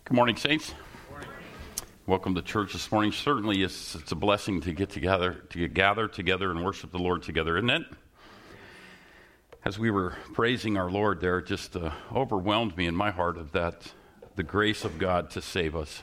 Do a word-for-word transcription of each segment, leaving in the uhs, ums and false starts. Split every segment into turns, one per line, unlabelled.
Good morning, saints. Good morning. Welcome to church this morning. Certainly, it's, it's a blessing to get together, to get gather together and worship the Lord together, isn't it? As we were praising our Lord there, it just uh, overwhelmed me in my heart of that, the grace of God to save us.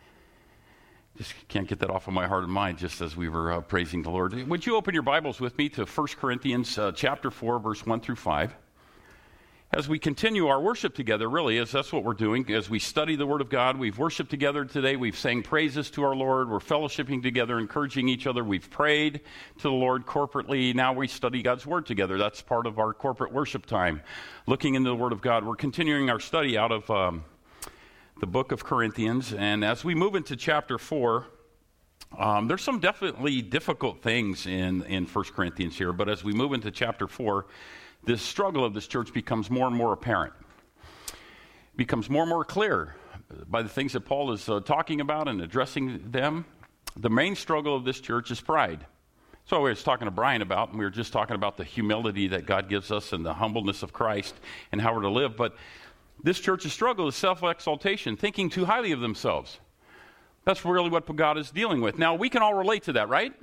Just can't get that off of my heart and mind just as we were uh, praising the Lord. Would you open your Bibles with me to First Corinthians uh, chapter four, verse one through five? As we continue our worship together, really, as that's what we're doing, as we study the Word of God, we've worshiped together today, we've sang praises to our Lord, we're fellowshipping together, encouraging each other, we've prayed to the Lord corporately, now we study God's Word together. That's part of our corporate worship time, looking into the Word of God. We're continuing our study out of um, the book of Corinthians, and as we move into chapter four, um, there's some definitely difficult things in, in First Corinthians here, but as we move into chapter four, this struggle of this church becomes more and more apparent, becomes more and more clear by the things that Paul is uh, talking about and addressing them. The main struggle of this church is pride. So I was talking to Brian about, and we were just talking about the humility that God gives us and the humbleness of Christ and how we're to live. But this church's struggle is self-exaltation, thinking too highly of themselves. That's really what God is dealing with. Now, we can all relate to that, right?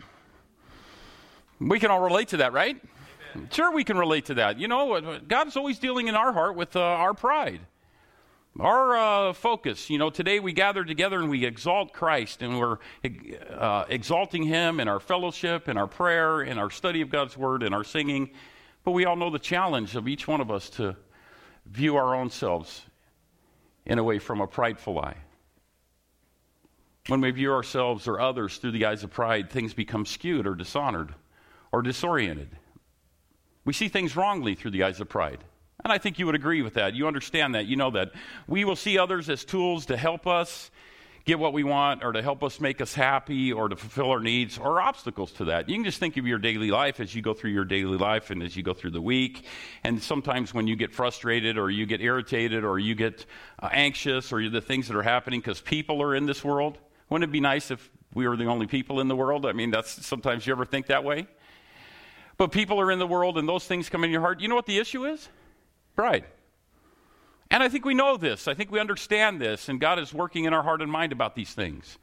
We can all relate to that, right? Sure, we can relate to that. You know, God's always dealing in our heart with uh, our pride, our uh, focus. You know, today we gather together and we exalt Christ, and we're uh, exalting Him in our fellowship, in our prayer, in our study of God's Word, in our singing. But we all know the challenge of each one of us to view our own selves in a way from a prideful eye. When we view ourselves or others through the eyes of pride, things become skewed or dishonored or disoriented. We see things wrongly through the eyes of pride. And I think you would agree with that. You understand that. You know that. We will see others as tools to help us get what we want, or to help us make us happy, or to fulfill our needs, or obstacles to that. You can just think of your daily life as you go through your daily life and as you go through the week. And sometimes when you get frustrated or you get irritated or you get uh, anxious, or the things that are happening because people are in this world. Wouldn't it be nice if we were the only people in the world? I mean, that's sometimes you ever think that way? But people are in the world and those things come in your heart. You know what the issue is? Pride. And I think we know this. I think we understand this. And God is working in our heart and mind about these things.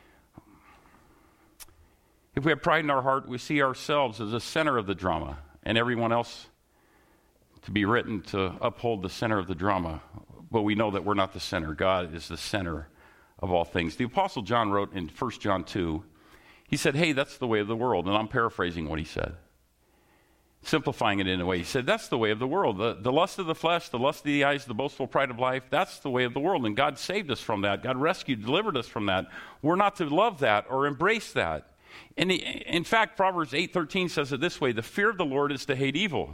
If we have pride in our heart, we see ourselves as the center of the drama and everyone else to be written to uphold the center of the drama. But we know that we're not the center. God is the center of all things. The Apostle John wrote in First John two, he said, hey, that's the way of the world. And I'm paraphrasing what he said, simplifying it in a way. He said, that's the way of the world. The, the lust of the flesh, the lust of the eyes, the boastful pride of life, that's the way of the world. And God saved us from that. God rescued, delivered us from that. We're not to love that or embrace that. And in fact, Proverbs eight thirteen says it this way, the fear of the Lord is to hate evil.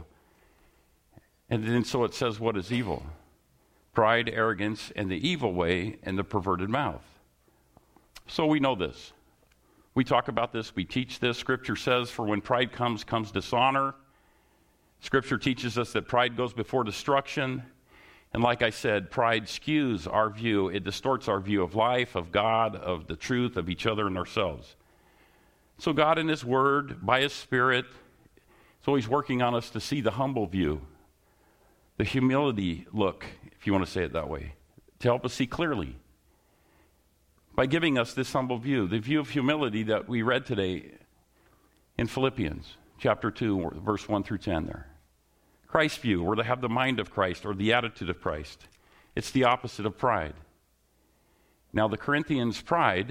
And then so it says, what is evil? Pride, arrogance, and the evil way, and the perverted mouth. So we know this. We talk about this. We teach this. Scripture says, for when pride comes, comes dishonor. Scripture teaches us that pride goes before destruction. And like I said, pride skews our view. It distorts our view of life, of God, of the truth, of each other and ourselves. So God in His Word, by His Spirit, is always working on us to see the humble view, the humility look, if you want to say it that way, to help us see clearly. By giving us this humble view, the view of humility that we read today in Philippians chapter two, verse one through ten there. Christ's view, or to have the mind of Christ or the attitude of Christ. It's the opposite of pride. Now the Corinthians' pride,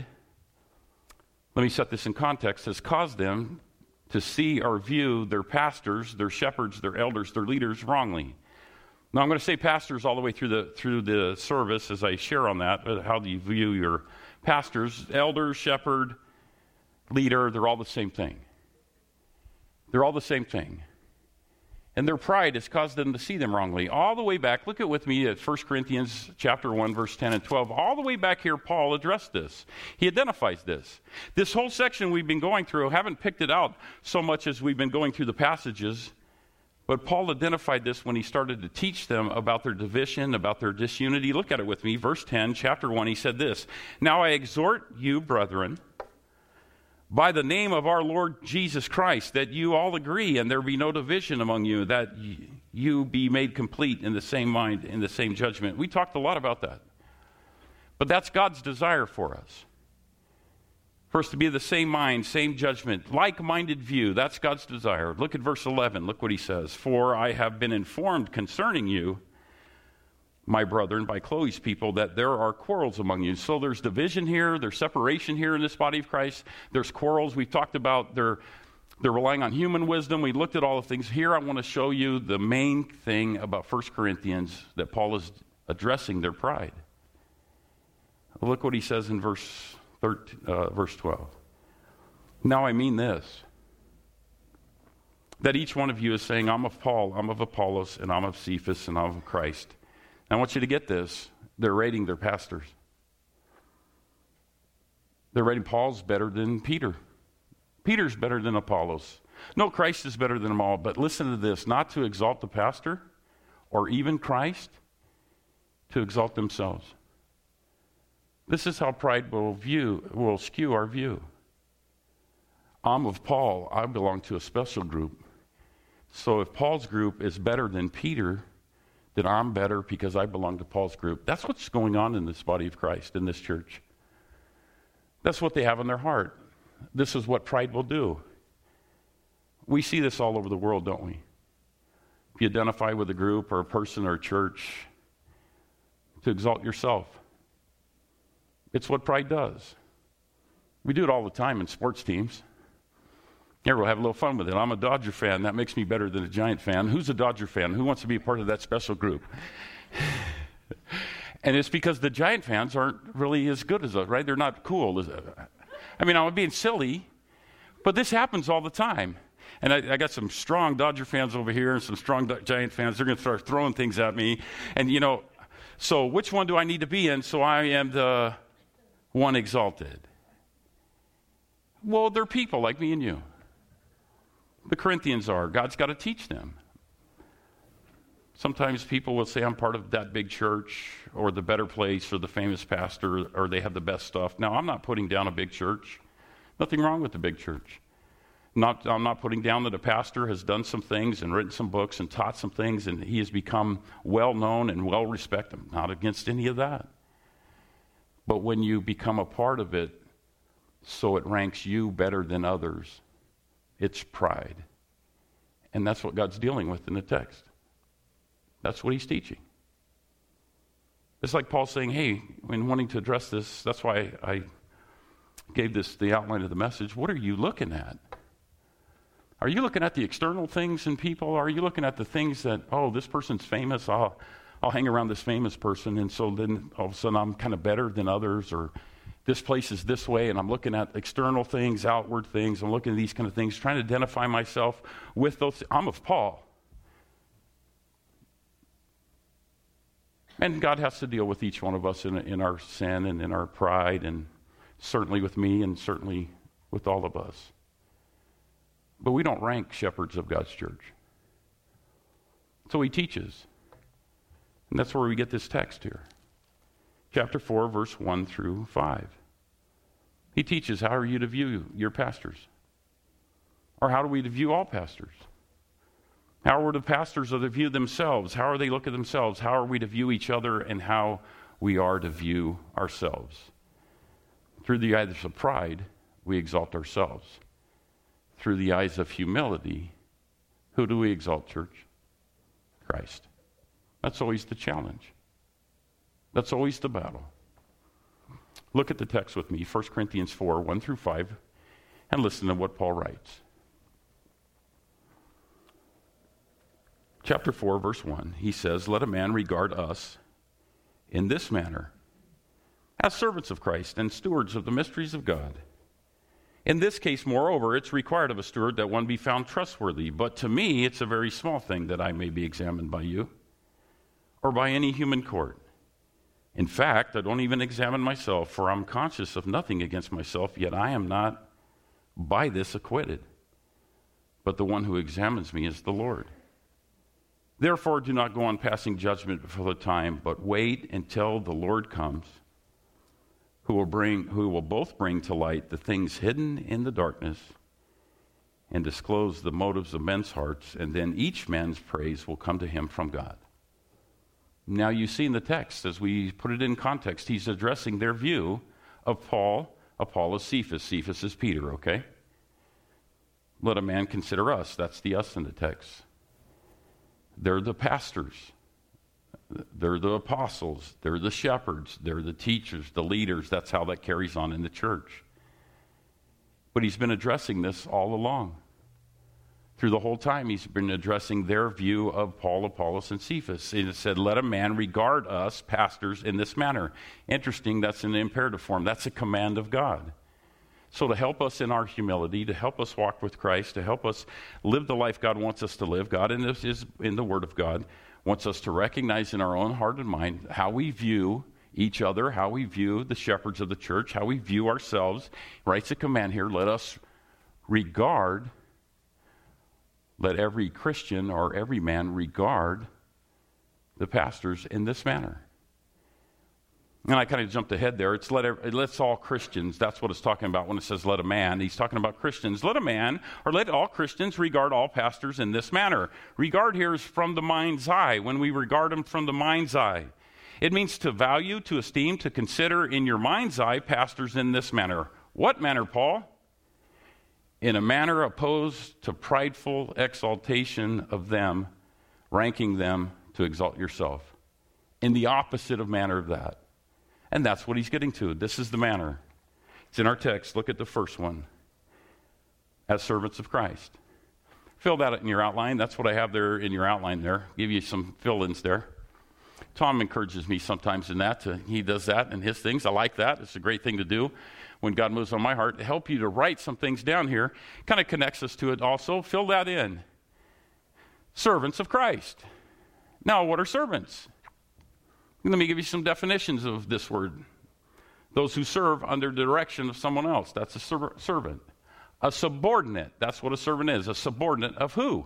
let me set this in context, has caused them to see or view their pastors, their shepherds, their elders, their leaders wrongly. Now I'm going to say pastors all the way through the through the service as I share on that. How do you view your pastors, elders, shepherd, leader? They're all the same thing. They're all the same thing. And their pride has caused them to see them wrongly. All the way back, look at with me at First Corinthians chapter one, verse ten and twelve. All the way back here, Paul addressed this. He identifies this. This whole section we've been going through, I haven't picked it out so much as we've been going through the passages, but Paul identified this when he started to teach them about their division, about their disunity. Look at it with me. Verse ten, chapter one, he said this, now I exhort you, brethren, by the name of our Lord Jesus Christ, that you all agree and there be no division among you, that you be made complete in the same mind, in the same judgment. We talked a lot about that. But that's God's desire for us. For us to be of the same mind, same judgment, like-minded view. That's God's desire. Look at verse eleven. Look what he says. For I have been informed concerning you, my brethren, by Chloe's people, that there are quarrels among you. So there's division here. There's separation here in this body of Christ. There's quarrels. We've talked about they're, they're relying on human wisdom. We looked at all the things. Here I want to show you the main thing about First Corinthians that Paul is addressing their pride. Look what he says in verse thirteen, uh, verse twelve. Now I mean this, that each one of you is saying, I'm of Paul, I'm of Apollos, and I'm of Cephas, and I'm of Christ. I want you to get this. They're rating their pastors. They're rating Paul's better than Peter. Peter's better than Apollos. No, Christ is better than them all. But listen to this, not to exalt the pastor or even Christ, to exalt themselves. This is how pride will view, will skew our view. I'm of Paul. I belong to a special group. So if Paul's group is better than Peter, that I'm better because I belong to Paul's group. That's what's going on in this body of Christ, in this church. That's what they have in their heart. This is what pride will do. We see this all over the world, don't we? If you identify with a group or a person or a church, to exalt yourself. It's what pride does. We do it all the time in sports teams. Here, we'll have a little fun with it. I'm a Dodger fan. That makes me better than a Giant fan. Who's a Dodger fan? Who wants to be a part of that special group? And it's because the Giant fans aren't really as good as us, right? They're not cool. As I mean, I'm being silly, but this happens all the time. And I, I got some strong Dodger fans over here and some strong Giant fans. They're going to start throwing things at me. And, you know, so which one do I need to be in so I am the one exalted? Well, they're people like me and you. The Corinthians are. God's got to teach them. Sometimes people will say, I'm part of that big church or the better place or the famous pastor or they have the best stuff. Now, I'm not putting down a big church. Nothing wrong with the big church. Not, I'm not putting down that a pastor has done some things and written some books and taught some things and he has become well known and well respected. I'm not against any of that. But when you become a part of it, so it ranks you better than others, it's pride. And that's what God's dealing with in the text. That's what he's teaching. It's like Paul saying, hey, when wanting to address this, that's why I gave this the outline of the message. What are you looking at? Are you looking at the external things in people? Are you looking at the things that, oh, this person's famous, I'll, I'll hang around this famous person, and so then all of a sudden I'm kind of better than others, or this place is this way, and I'm looking at external things, outward things. I'm looking at these kind of things, trying to identify myself with those. I'm of Paul. And God has to deal with each one of us in, in our sin and in our pride, and certainly with me and certainly with all of us. But we don't rank shepherds of God's church. So he teaches. And that's where we get this text here. Chapter four, verse one through five. He teaches, how are you to view your pastors? Or how do we to view all pastors? How are the pastors to view themselves? How are they look at themselves? How are we to view each other, and how we are to view ourselves? Through the eyes of pride, we exalt ourselves. Through the eyes of humility, who do we exalt, church? Christ. That's always the challenge. That's always the battle. Look at the text with me, First Corinthians four, one through five, and listen to what Paul writes. Chapter four, verse one, he says, let a man regard us in this manner, as servants of Christ and stewards of the mysteries of God. In this case, moreover, it's required of a steward that one be found trustworthy. But to me, it's a very small thing that I may be examined by you or by any human court. In fact, I don't even examine myself, for I'm conscious of nothing against myself, yet I am not by this acquitted. But the one who examines me is the Lord. Therefore, do not go on passing judgment before the time, but wait until the Lord comes, who will bring, who will both bring to light the things hidden in the darkness and disclose the motives of men's hearts, and then each man's praise will come to him from God. Now you see in the text, as we put it in context, he's addressing their view of Paul. Apollos, Cephas. Cephas is Peter, okay? Let a man consider us. That's the us in the text. They're the pastors. They're the apostles. They're the shepherds. They're the teachers, the leaders. That's how that carries on in the church. But he's been addressing this all along. Through the whole time, he's been addressing their view of Paul, Apollos, and Cephas. And it said, let a man regard us, pastors, in this manner. Interesting, that's in the imperative form. That's a command of God. So to help us in our humility, to help us walk with Christ, to help us live the life God wants us to live, God in, this is, in the Word of God wants us to recognize in our own heart and mind how we view each other, how we view the shepherds of the church, how we view ourselves. He writes a command here, let us regard, let every Christian or every man regard the pastors in this manner. And I kind of jumped ahead there. It's let every, let's all Christians. That's what it's talking about when it says let a man. He's talking about Christians. Let a man, or let all Christians regard all pastors in this manner. Regard here is from the mind's eye. When we regard them from the mind's eye, it means to value, to esteem, to consider in your mind's eye pastors in this manner. What manner, Paul? In a manner opposed to prideful exaltation of them, ranking them to exalt yourself. In the opposite of manner of that. And that's what he's getting to. This is the manner. It's in our text. Look at the first one. As servants of Christ. Fill that in your outline. That's what I have there in your outline there. Give you some fill-ins there. Tom encourages me sometimes in that. To, he does that in his things. I like that. It's a great thing to do when God moves on my heart to help you to write some things down here. Kind of connects us to it also. Fill that in. Servants of Christ. Now, what are servants? Let me give you some definitions of this word. Those who serve under the direction of someone else. That's a ser- servant. A subordinate. That's what a servant is. A subordinate of who?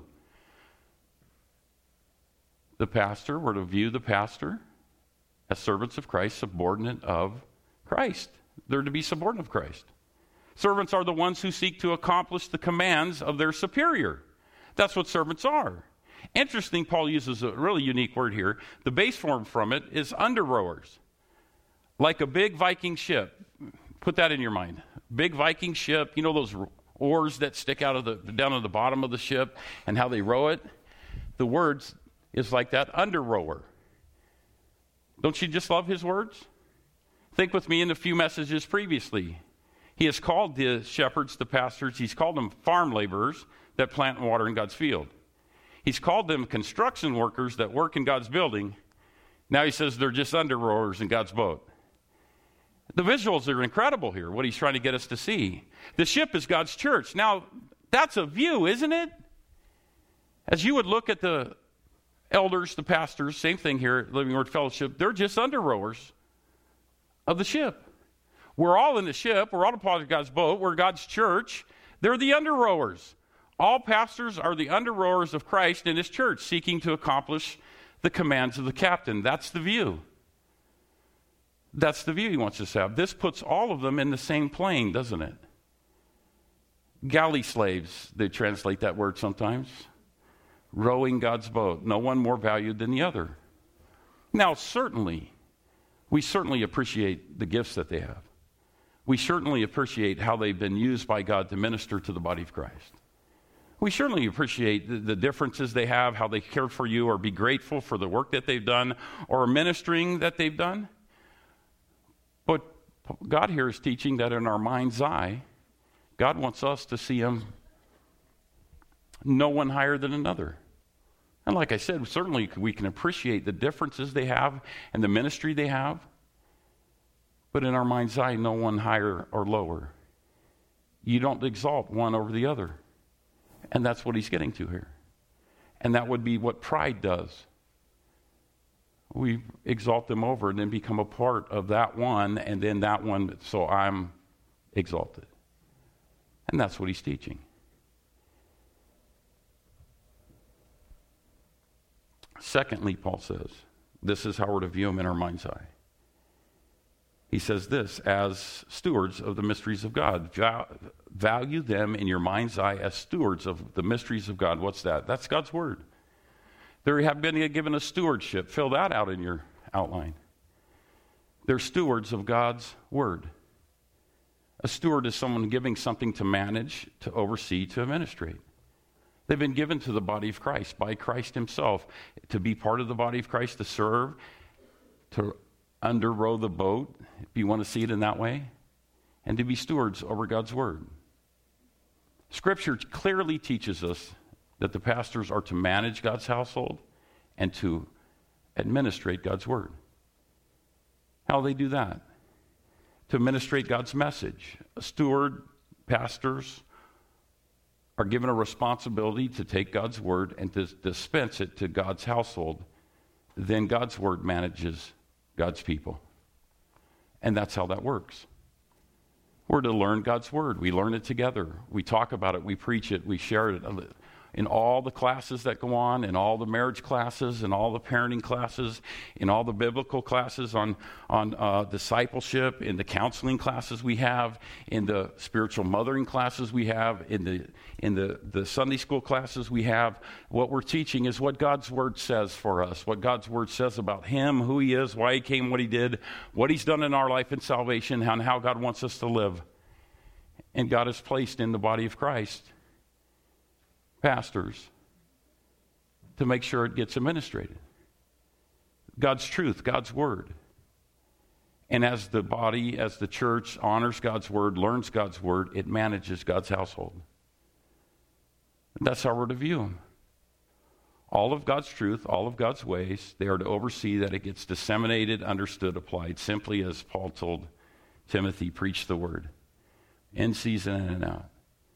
The pastor. We're to view the pastor as servants of Christ, subordinate of Christ. They're to be subordinate of Christ. Servants are the ones who seek to accomplish the commands of their superior. That's what servants are. Interesting, Paul uses a really unique word here. The base form from it is under rowers. Like a big Viking ship. Put that in your mind. Big Viking ship, you know those oars that stick out of the down at the bottom of the ship and how they row it? The words is like that, under rower. Don't you just love his words? Think with me in a few messages previously. He has called the shepherds, the pastors, he's called them farm laborers that plant and water in God's field. He's called them construction workers that work in God's building. Now he says they're just under rowers in God's boat. The visuals are incredible here, what he's trying to get us to see. The ship is God's church. Now, that's a view, isn't it? As you would look at the elders, the pastors, same thing here at Living Word Fellowship, they're just under rowers of the ship. We're all in the ship. We're all a part of God's boat. We're God's church. They're the under rowers. All pastors are the under rowers of Christ in his church, seeking to accomplish the commands of the captain. That's the view. That's the view he wants us to have. This puts all of them in the same plane, doesn't it? Galley slaves, they translate that word sometimes. Rowing God's boat. No one more valued than the other. Now, certainly, we certainly appreciate the gifts that they have. We certainly appreciate how they've been used by God to minister to the body of Christ. We certainly appreciate the, the differences they have, how they cared for you, or be grateful for the work that they've done, or ministering that they've done. But God here is teaching that in our mind's eye, God wants us to see him no one higher than another. And like I said, certainly we can appreciate the differences they have and the ministry they have. But in our mind's eye, no one higher or lower. You don't exalt one over the other. And that's what he's getting to here. And that would be what pride does. We exalt them over and then become a part of that one, and then that one, so I'm exalted. And that's what he's teaching. Secondly, Paul says, this is how we're to view them in our mind's eye. He says this, as stewards of the mysteries of God. Value them in your mind's eye as stewards of the mysteries of God. What's that? That's God's word. They have been given a stewardship. Fill that out in your outline. They're stewards of God's word. A steward is someone giving something to manage, to oversee, to administrate. They've been given to the body of Christ by Christ himself to be part of the body of Christ, to serve, to under-row the boat, if you want to see it in that way, and to be stewards over God's word. Scripture clearly teaches us that the pastors are to manage God's household and to administrate God's word. How do they do that? To administrate God's message. A steward, pastors, are given a responsibility to take God's word and to dispense it to God's household. Then God's word manages God's people. And that's how that works. We're to learn God's word. We learn it together. We talk about it. We preach it. We share it in all the classes that go on, in all the marriage classes, in all the parenting classes, in all the biblical classes on, on uh, discipleship, in the counseling classes we have, in the spiritual mothering classes we have, in the in the, the Sunday school classes we have. What we're teaching is what God's word says for us, what God's word says about him, who he is, why he came, what he did, what he's done in our life in salvation, and how God wants us to live. And God has placed in the body of Christ pastors to make sure it gets administrated. God's truth, God's word. And as the body, as the church honors God's word, learns God's word, it manages God's household. And that's how we're to view them. All of God's truth, all of God's ways, they are to oversee that it gets disseminated, understood, applied, simply as Paul told Timothy, preach the word, in season and in out.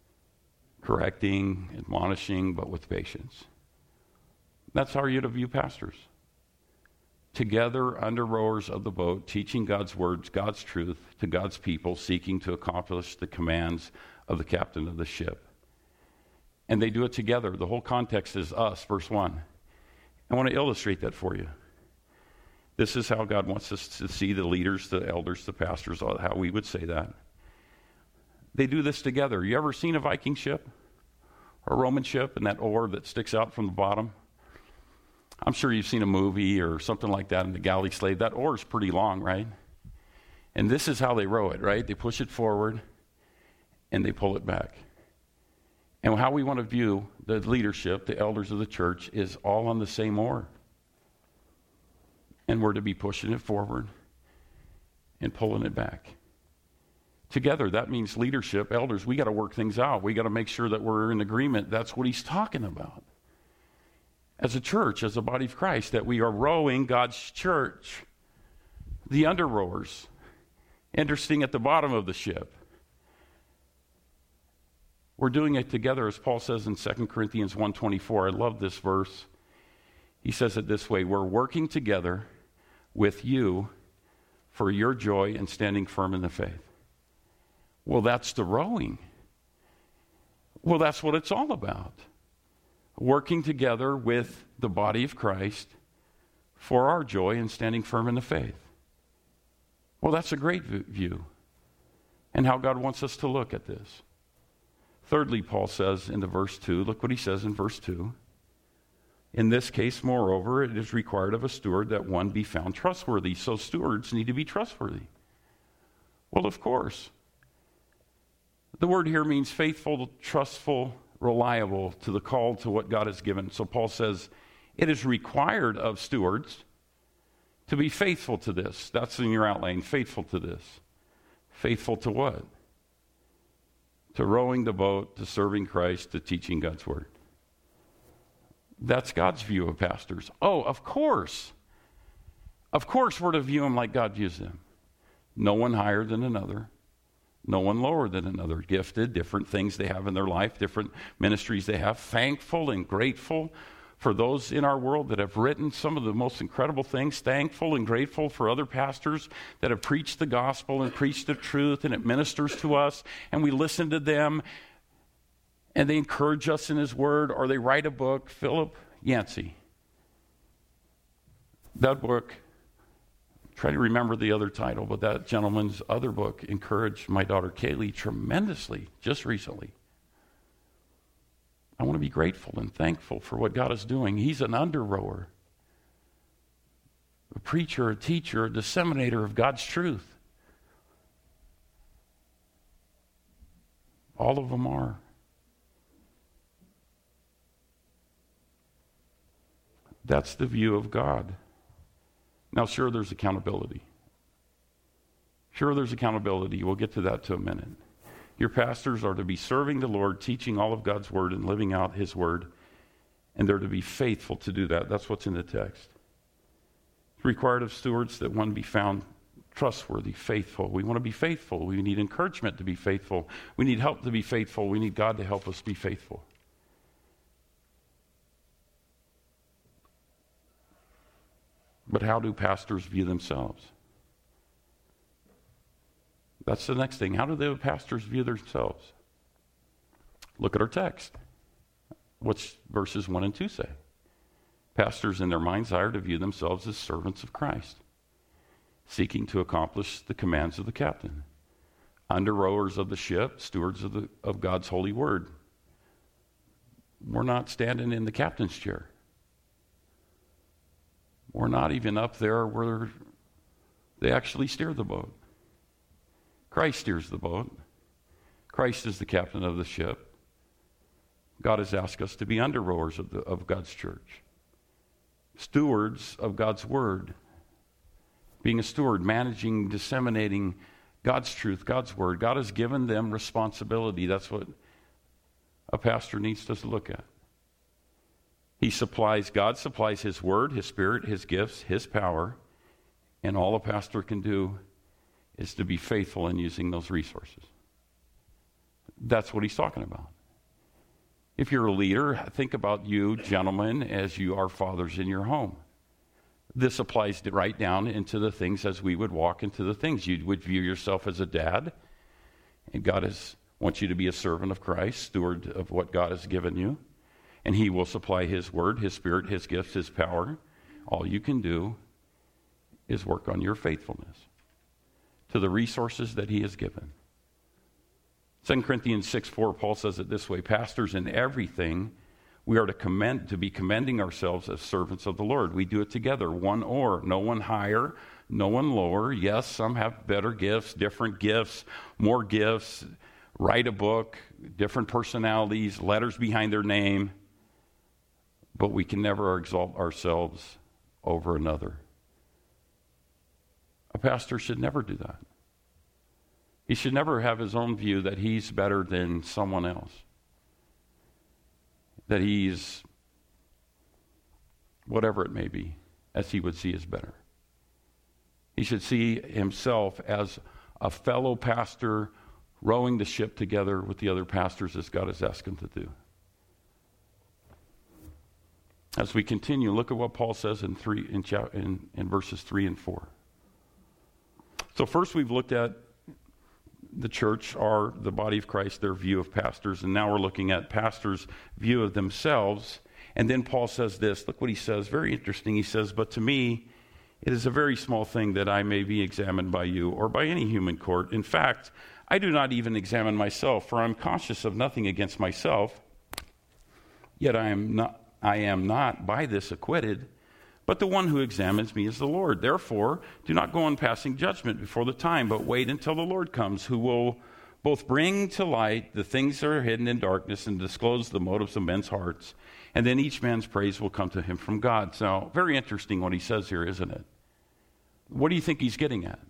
Correcting, admonishing, but with patience. That's how you're to view pastors. Together, under rowers of the boat, teaching God's words, God's truth to God's people, seeking to accomplish the commands of the captain of the ship. And they do it together. The whole context is us, verse one. I want to illustrate that for you. This is how God wants us to see the leaders, the elders, the pastors, how we would say that. They do this together. You ever seen a Viking ship? Or a Roman ship and that oar that sticks out from the bottom? I'm sure you've seen a movie or something like that in the galley slave. That oar is pretty long, right? And this is how they row it, right? They push it forward and they pull it back. And how we want to view the leadership, the elders of the church, is all on the same oar. And we're to be pushing it forward and pulling it back. Together, that means leadership, elders, we got to work things out. We got to make sure that we're in agreement. That's what he's talking about. As a church, as a body of Christ, that we are rowing God's church. The under rowers, interesting at the bottom of the ship. We're doing it together, as Paul says in Second Corinthians one twenty-four. I love this verse. He says it this way: we're working together with you for your joy and standing firm in the faith. Well, that's the rowing. Well, that's what it's all about. Working together with the body of Christ for our joy and standing firm in the faith. Well, that's a great view. And how God wants us to look at this. Thirdly, Paul says in the verse two, look what he says in verse two. In this case, moreover, it is required of a steward that one be found trustworthy. So stewards need to be trustworthy. Well, of course. The word here means faithful, trustful, reliable to the call to what God has given. So Paul says it is required of stewards to be faithful to this. That's in your outline, faithful to this. Faithful to what? To rowing the boat, to serving Christ, to teaching God's word. That's God's view of pastors. Oh, of course. Of course we're to view them like God views them. No one higher than another. No one lower than another. Gifted, different things they have in their life, different ministries they have. Thankful and grateful for those in our world that have written some of the most incredible things. Thankful and grateful for other pastors that have preached the gospel and preached the truth, and it ministers to us, and we listen to them, and they encourage us in his word, or they write a book. Philip Yancey. That book, try to remember the other title, but that gentleman's other book encouraged my daughter Kaylee tremendously just recently. I want to be grateful and thankful for what God is doing. He's an under-rower, a preacher, a teacher, a disseminator of God's truth. All of them are. That's the view of God. Now, sure, there's accountability. Sure, there's accountability. We'll get to that to a minute. Your pastors are to be serving the Lord, teaching all of God's word and living out his word, and they're to be faithful to do that. That's what's in the text. It's required of stewards that one be found trustworthy, faithful. We want to be faithful. We need encouragement to be faithful. We need help to be faithful. We need God to help us be faithful. But how do pastors view themselves? That's the next thing. How do the pastors view themselves? Look at our text. What's verses one and two say? Pastors in their mind's eye are to view themselves as servants of Christ, seeking to accomplish the commands of the captain, under rowers of the ship, stewards of, the, of God's holy word. We're not standing in the captain's chair. We're not even up there where they actually steer the boat. Christ steers the boat. Christ is the captain of the ship. God has asked us to be under rowers of, the, of God's church, stewards of God's word. Being a steward, managing, disseminating God's truth, God's word. God has given them responsibility. That's what a pastor needs to look at. He supplies, God supplies his word, his spirit, his gifts, his power, and all a pastor can do is to be faithful in using those resources. That's what he's talking about. If you're a leader, think about you, gentlemen, as you are fathers in your home. This applies to right down into the things as we would walk into the things. You would view yourself as a dad, and God is, wants you to be a servant of Christ, steward of what God has given you, and he will supply his word, his spirit, his gifts, his power. All you can do is work on your faithfulness to the resources that he has given. Second Corinthians six four, Paul says it this way, pastors in everything, we are to commend, to be commending ourselves as servants of the Lord. We do it together, one or, no one higher, no one lower. Yes, some have better gifts, different gifts, more gifts, write a book, different personalities, letters behind their name, but we can never exalt ourselves over another. A pastor should never do that. He should never have his own view that he's better than someone else, that he's whatever it may be, as he would see as better. He should see himself as a fellow pastor rowing the ship together with the other pastors as God has asked him to do. As we continue, look at what Paul says in three in, in, in verses three and four. So first we've looked at the church, or the body of Christ, their view of pastors, and now we're looking at pastors' view of themselves. And then Paul says this, look what he says, very interesting. He says, but to me, it is a very small thing that I may be examined by you or by any human court. In fact, I do not even examine myself, for I'm conscious of nothing against myself, yet I am not, I am not by this acquitted. But the one who examines me is the Lord. Therefore, do not go on passing judgment before the time, but wait until the Lord comes, who will both bring to light the things that are hidden in darkness and disclose the motives of men's hearts. And then each man's praise will come to him from God. So, very interesting what he says here, isn't it? What do you think he's getting at?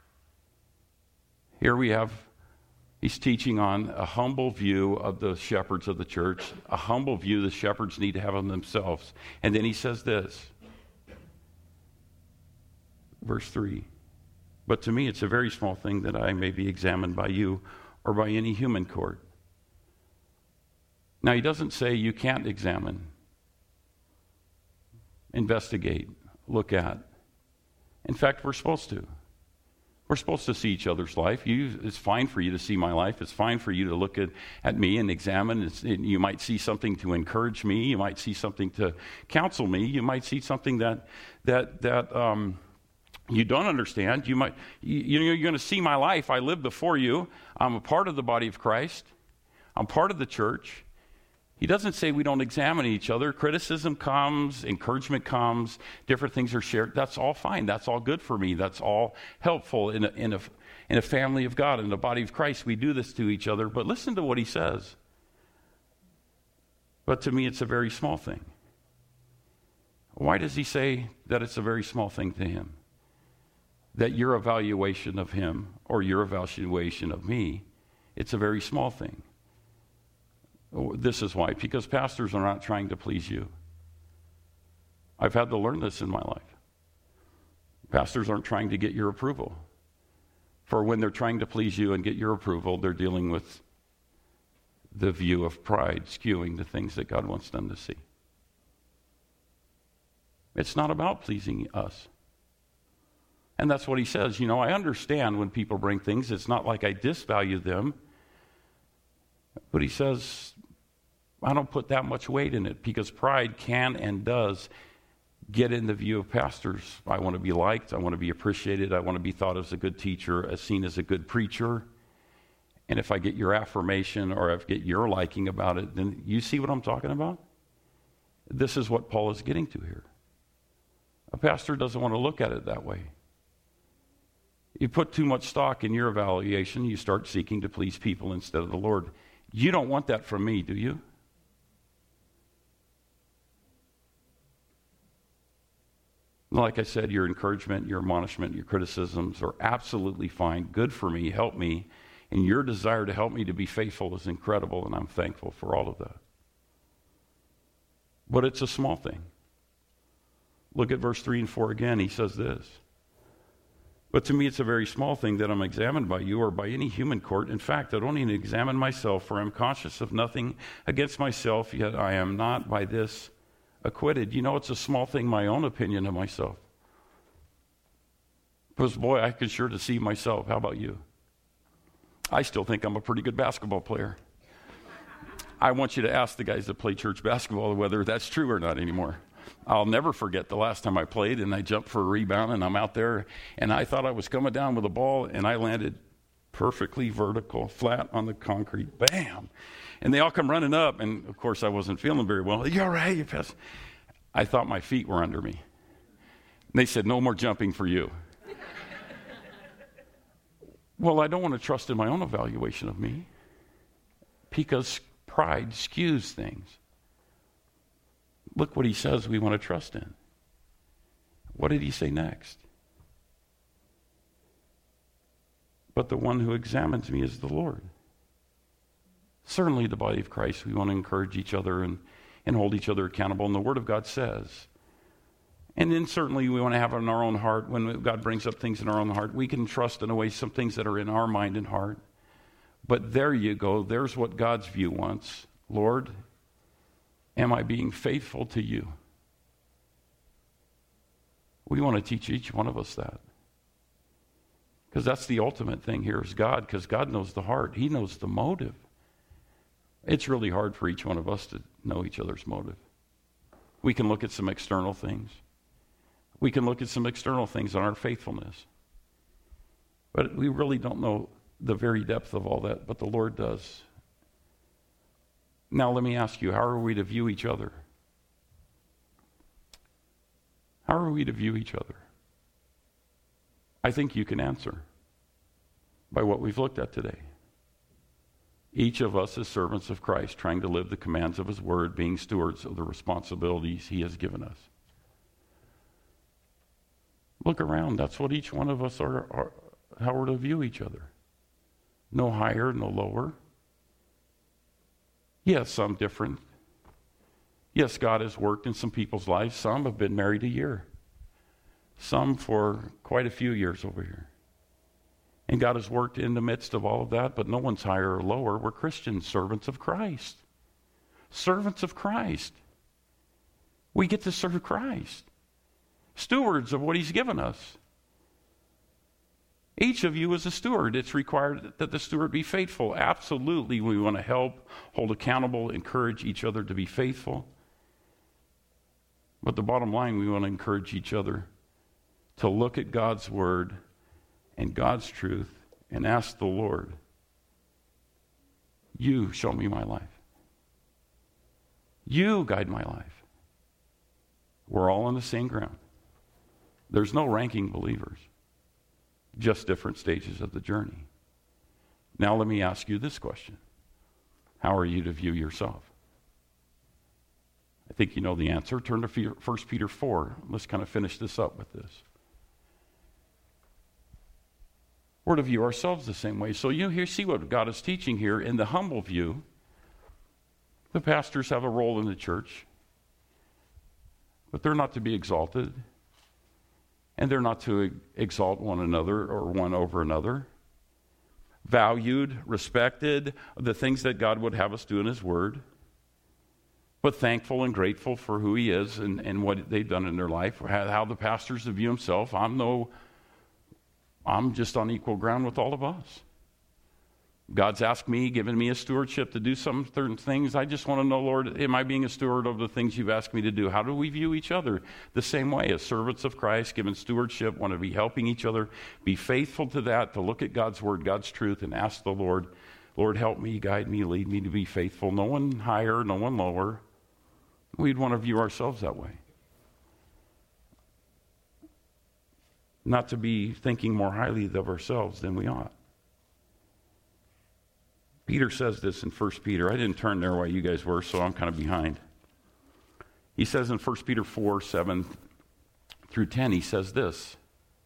Here we have, he's teaching on a humble view of the shepherds of the church, a humble view the shepherds need to have of themselves. And then he says this. Verse three, but to me it's a very small thing that I may be examined by you or by any human court. Now he doesn't say you can't examine, investigate, look at. In fact, we're supposed to. We're supposed to see each other's life. You, it's fine for you to see my life. It's fine for you to look at, at me and examine. It's, it, you might see something to encourage me. You might see something to counsel me. You might see something that that that um, you don't understand. You might, you, you know, you're going to see my life. I live before you. I'm a part of the body of Christ. I'm part of the church. He doesn't say we don't examine each other. Criticism comes, encouragement comes, different things are shared. That's all fine. That's all good for me. That's all helpful in a, in a, in a family of God, in the body of Christ. We do this to each other. But listen to what he says. But to me, it's a very small thing. Why does he say that it's a very small thing to him? That your evaluation of him or your evaluation of me, it's a very small thing. This is why. Because pastors are not trying to please you. I've had to learn this in my life. Pastors aren't trying to get your approval. For when they're trying to please you and get your approval, they're dealing with the view of pride, skewing the things that God wants them to see. It's not about pleasing us. And that's what he says. You know, I understand when people bring things. It's not like I disvalue them. But he says, I don't put that much weight in it because pride can and does get in the view of pastors. I want to be liked. I want to be appreciated. I want to be thought as a good teacher, as seen as a good preacher. And if I get your affirmation or if I get your liking about it, then you see what I'm talking about? This is what Paul is getting to here. A pastor doesn't want to look at it that way. You put too much stock in your evaluation, you start seeking to please people instead of the Lord. You don't want that from me, do you? Like I said, your encouragement, your admonishment, your criticisms are absolutely fine, good for me, help me, and your desire to help me to be faithful is incredible, and I'm thankful for all of that. But it's a small thing. Look at verse three and four again. He says this. But to me it's a very small thing that I'm examined by you or by any human court. In fact, I don't even examine myself, for I'm conscious of nothing against myself, yet I am not by this acquitted. You know, it's a small thing, my own opinion of myself. Because, boy, I can sure deceive myself. How about you? I still think I'm a pretty good basketball player. I want you to ask the guys that play church basketball whether that's true or not anymore. I'll never forget the last time I played and I jumped for a rebound and I'm out there and I thought I was coming down with the ball and I landed perfectly vertical, flat on the concrete. Bam! And they all come running up and, of course, I wasn't feeling very well. You all right? You pass? I thought my feet were under me. And they said, no more jumping for you. Well, I don't want to trust in my own evaluation of me because pride skews things. Look what he says we want to trust in. What did he say next? But the one who examines me is the Lord. Certainly the body of Christ, we want to encourage each other and, and hold each other accountable. And the Word of God says. And then certainly we want to have it in our own heart. When God brings up things in our own heart, we can trust in a way some things that are in our mind and heart. But there you go. There's what God's view wants. Lord, am I being faithful to you? We want to teach each one of us that. Because that's the ultimate thing here is God, because God knows the heart. He knows the motive. It's really hard for each one of us to know each other's motive. We can look at some external things. We can look at some external things on our faithfulness. But we really don't know the very depth of all that, but the Lord does. Now let me ask you, how are we to view each other? How are we to view each other? I think you can answer by what we've looked at today. Each of us is servants of Christ, trying to live the commands of his word, being stewards of the responsibilities he has given us. Look around. That's what each one of us are, are how we're to view each other. No higher, no lower. Yes, some different. Yes, God has worked in some people's lives. Some have been married a year. Some for quite a few years over here. And God has worked in the midst of all of that, but no one's higher or lower. We're Christians, servants of Christ. Servants of Christ. We get to serve Christ. Stewards of what he's given us. Each of you is a steward. It's required that the steward be faithful. Absolutely, we want to help, hold accountable, encourage each other to be faithful. But the bottom line, we want to encourage each other to look at God's word and God's truth and ask the Lord, you show me my life. You guide my life. We're all on the same ground. There's no ranking believers, just different stages of the journey. Now let me ask you this question. How are you to view yourself? I think you know the answer. Turn to First Peter four. Let's kind of finish this up with this. We're to view ourselves the same way. So you here see what God is teaching here. In the humble view, the pastors have a role in the church, but they're not to be exalted, and they're not to exalt one another or one over another. Valued, respected, the things that God would have us do in His Word, but thankful and grateful for who He is and, and what they've done in their life, how the pastors view himself. I'm no, I'm just on equal ground with all of us. God's asked me, given me a stewardship to do some certain things. I just want to know, Lord, am I being a steward of the things you've asked me to do? How do we view each other? The same way, as servants of Christ, given stewardship, want to be helping each other, be faithful to that, to look at God's word, God's truth, and ask the Lord, Lord, help me, guide me, lead me to be faithful. No one higher, no one lower. We'd want to view ourselves that way. Not to be thinking more highly of ourselves than we ought. Peter says this in First Peter. I didn't turn there while you guys were, so I'm kind of behind. He says in First Peter four, seven through ten, he says this.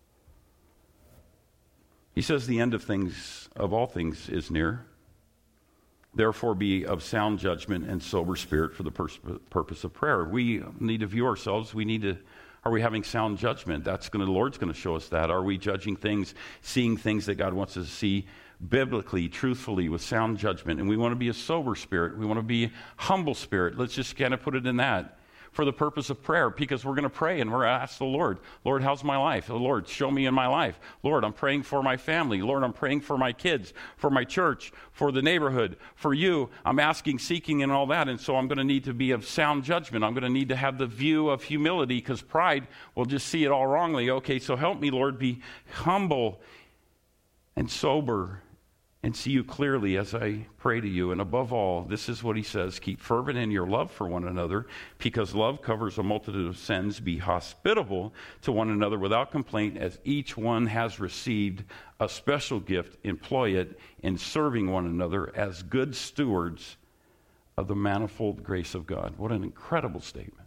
He says, the end of things, of all things, is near. Therefore be of sound judgment and sober spirit for the pur- purpose of prayer. We need to view ourselves. We need to, are we having sound judgment? That's going to, the Lord's going to show us that. Are we judging things, seeing things that God wants us to see biblically, truthfully, with sound judgment? And we want to be a sober spirit. We want to be a humble spirit. Let's just kind of put it in that. For the purpose of prayer, because we're going to pray and we're going to ask the Lord, Lord, how's my life? Oh, Lord, show me in my life. Lord, I'm praying for my family. Lord, I'm praying for my kids, for my church, for the neighborhood, for you. I'm asking, seeking, and all that. And so I'm going to need to be of sound judgment. I'm going to need to have the view of humility, because pride will just see it all wrongly. Okay, so help me, Lord, be humble and sober and see you clearly as I pray to you. And above all, this is what he says, keep fervent in your love for one another, because love covers a multitude of sins. Be hospitable to one another without complaint, as each one has received a special gift. Employ it in serving one another as good stewards of the manifold grace of God. What an incredible statement.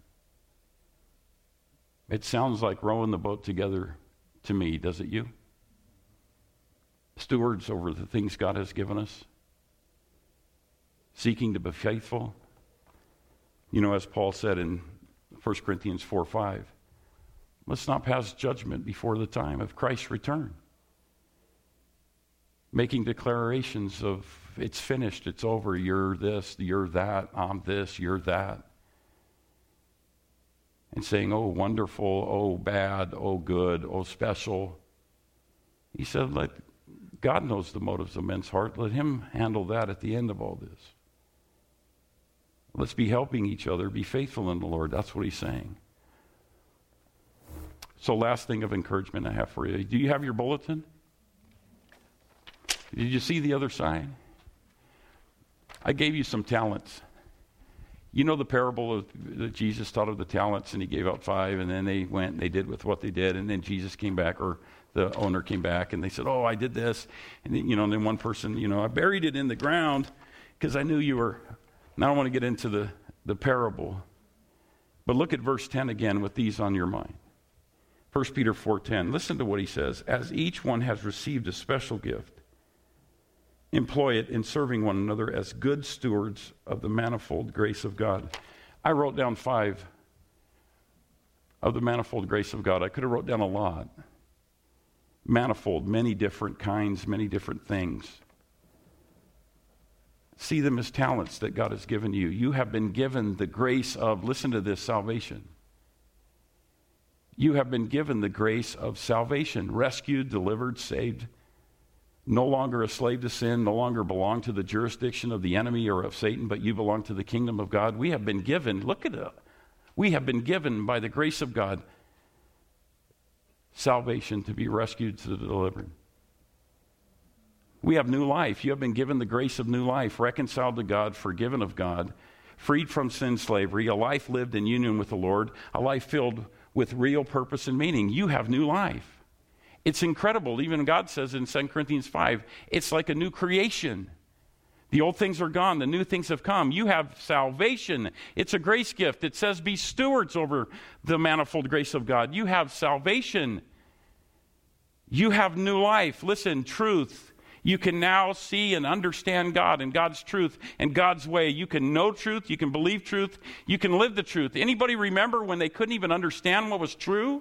It sounds like rowing the boat together to me, does it you? Stewards over the things God has given us, seeking to be faithful. You know, as Paul said in First Corinthians four five, let's not pass judgment before the time of Christ's return. Making declarations of, it's finished, it's over, you're this, you're that, I'm this, you're that. And saying, oh, wonderful, oh, bad, oh, good, oh, special. He said, let God knows the motives of men's heart. Let him handle that at the end of all this. Let's be helping each other. Be faithful in the Lord. That's what he's saying. So last thing of encouragement I have for you. Do you have your bulletin? Did you see the other side? I gave you some talents. You know the parable of, that Jesus taught of the talents, and he gave out five, and then they went and they did with what they did, and then Jesus came back, or the owner came back, and they said, oh, I did this. And then, you know, and then one person, you know, I buried it in the ground because I knew you were, and I don't want to get into the, the parable. But look at verse ten again with these on your mind. First Peter four ten, listen to what he says. As each one has received a special gift, employ it in serving one another as good stewards of the manifold grace of God. I wrote down five of the manifold grace of God. I could have wrote down a lot. Manifold, many different kinds, many different things. See them as talents that God has given you. You have been given the grace of, listen to this, salvation. You have been given the grace of salvation, rescued, delivered, saved. No longer a slave to sin, no longer belong to the jurisdiction of the enemy or of Satan, but you belong to the kingdom of God. We have been given, look at it, we have been given by the grace of God salvation, to be rescued, to the delivered. We have new life. You have been given the grace of new life, reconciled to God, forgiven of God, freed from sin slavery, a life lived in union with the Lord, a life filled with real purpose and meaning. You have new life. It's incredible. Even God says in Second Corinthians five, it's like a new creation. The old things are gone. The new things have come. You have salvation. It's a grace gift. It says be stewards over the manifold grace of God. You have salvation. You have new life. Listen, truth. You can now see and understand God and God's truth and God's way. You can know truth. You can believe truth. You can live the truth. Anybody remember when they couldn't even understand what was true?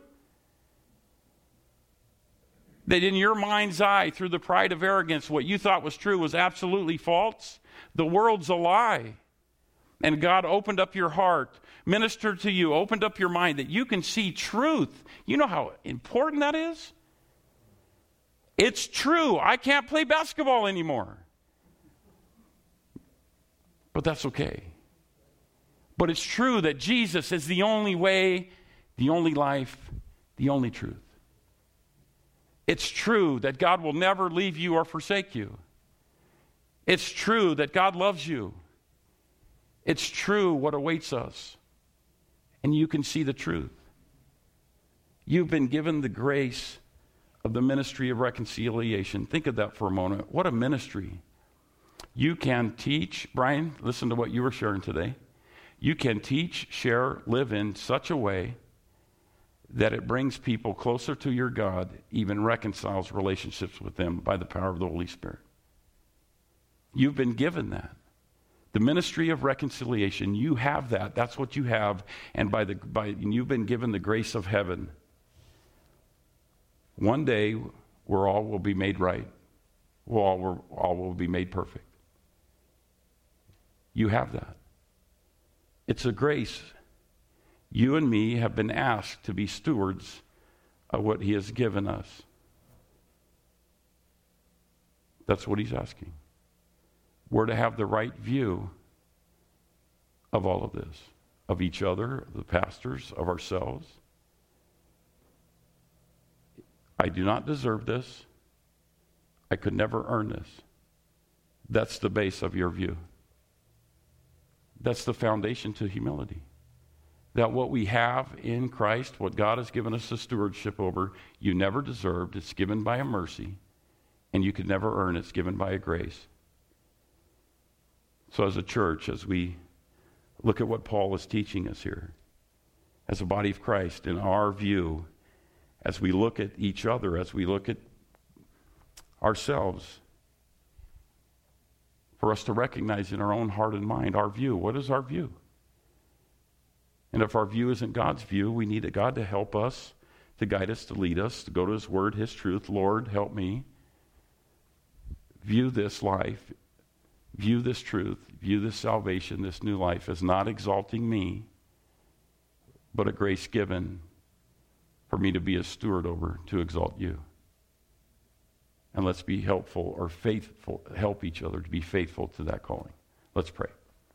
That in your mind's eye, through the pride of arrogance, what you thought was true was absolutely false? The world's a lie. And God opened up your heart, ministered to you, opened up your mind that you can see truth. You know how important that is? It's true. I can't play basketball anymore. But that's okay. But it's true that Jesus is the only way, the only life, the only truth. It's true that God will never leave you or forsake you. It's true that God loves you. It's true what awaits us. And you can see the truth. You've been given the grace of the ministry of reconciliation. Think of that for a moment. What a ministry. You can teach, Brian, listen to what you were sharing today. You can teach, share, live in such a way that it brings people closer to your God, even reconciles relationships with them by the power of the Holy Spirit. You've been given that. The ministry of reconciliation, you have that. That's what you have. And by the by, you've been given the grace of heaven. One day, we're all will be made right. We'll all, we're, all will be made perfect. You have that. It's a grace. You and me have been asked to be stewards of what he has given us. That's what he's asking. We're to have the right view of all of this, of each other, the pastors, of ourselves. I do not deserve this. I could never earn this. That's the base of your view. That's the foundation to humility. That what we have in Christ, what God has given us a stewardship over, you never deserved. It's given by a mercy, and you could never earn it. It's given by a grace. So as a church, as we look at what Paul is teaching us here, as a body of Christ, in our view, as we look at each other, as we look at ourselves, for us to recognize in our own heart and mind our view. What is our view? And if our view isn't God's view, we need a God to help us, to guide us, to lead us, to go to his word, his truth. Lord, help me view this life, view this truth, view this salvation, this new life as not exalting me, but a grace given for me to be a steward over, to exalt you. And let's be helpful or faithful, help each other to be faithful to that calling. Let's pray.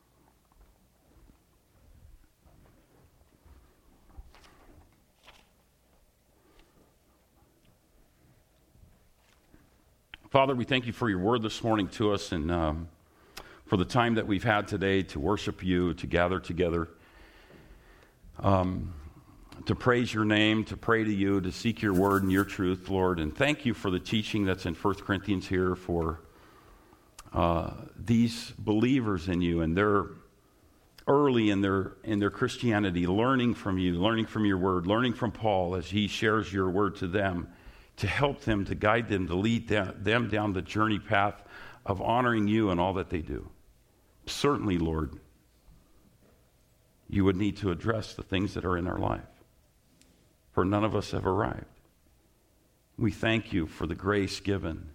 Father, we thank you for your word this morning to us, and um, for the time that we've had today to worship you, to gather together, um, to praise your name, to pray to you, to seek your word and your truth, Lord. And thank you for the teaching that's in First Corinthians here for uh, these believers in you, and they're early in their in their Christianity, learning from you, learning from your word, learning from Paul as he shares your word to them, to help them, to guide them, to lead them, them down the journey path of honoring you in all that they do. Certainly, Lord, you would need to address the things that are in our life, for none of us have arrived. We thank you for the grace given,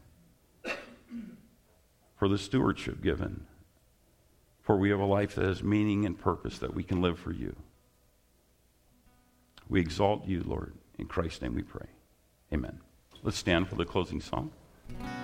for the stewardship given, for we have a life that has meaning and purpose that we can live for you. We exalt you, Lord. In Christ's name we pray. Amen. Let's stand for the closing song.